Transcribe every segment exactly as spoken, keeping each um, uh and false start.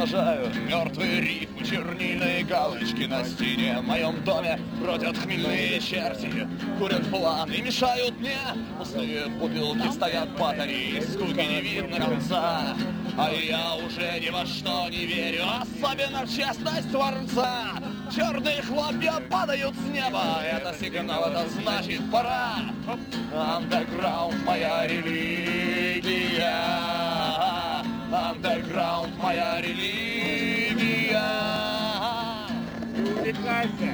продолжаю. Мертвые рифмы, чернильные галочки на стене. В моем доме бродят хмельные черти, курят план и мешают мне. Пустые бутылки стоят батареи, скуки не видно конца. А я уже ни во что не верю, особенно в честность Творца. Черные хлопья падают с неба, это сигнал, это значит пора. Андеграунд моя религия, андеграунд моя религия. Увлекайся.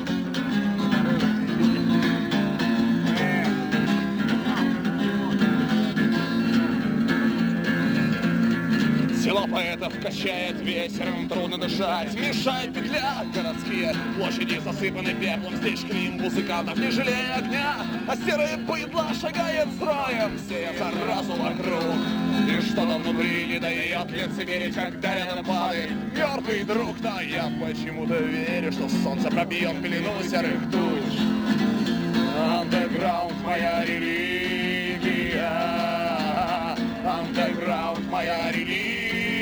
Село поэтов качает ветером, трудно дышать, мешает петля. Городские площади засыпаны пеплом, здесь клин музыкантов не жалея огня. А серые быдла шагает строем, сея заразу вокруг. И что-то внутри не дает лицемерить, когда рядом падает мертвый друг. Но я почему-то верю, что солнце пробьет пелену серых туч. Андеграунд моя религия, андеграунд моя религия.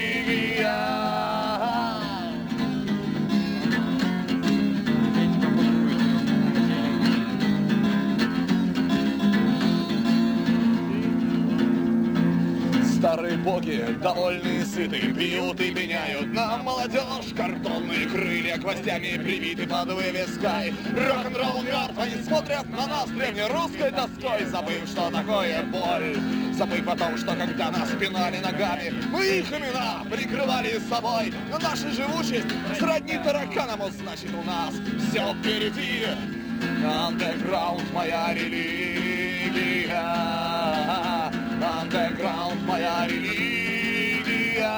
Старые боги, довольные, сытые, пьют и пеняют на молодежь. Картонные крылья гвоздями привиты под вывеской. Рок-н-ролл мертв, они смотрят на нас древнерусской тоской, забыв, что такое боль. Забыв о том, что когда нас пинали ногами, мы их имена прикрывали собой. Но наша живучесть сродни тараканам, вот значит у нас все впереди. Андеграунд моя религия, андеграунд моя религия.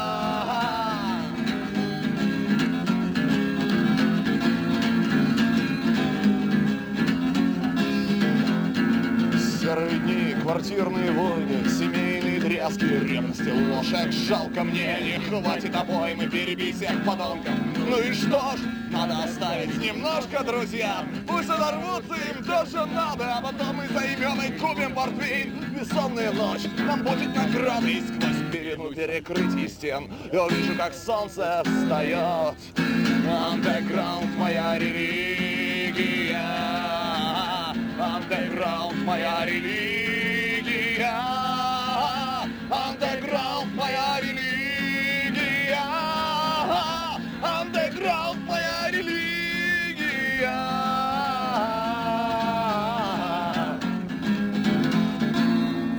Серые дни, квартирные войны, семейные тряски, ревности, ложь, как жалко мне, не хватит обоим и перебить всех подонков. Ну и что ж, надо оставить немножко друзьям, пусть оторвутся, им тоже надо, а потом мы займем и купим портвейн. Бессонная ночь нам будет наградой, сквозь пелену перекрытий стен я вижу, как солнце встает. Андеграунд моя религия, андеграунд моя религия.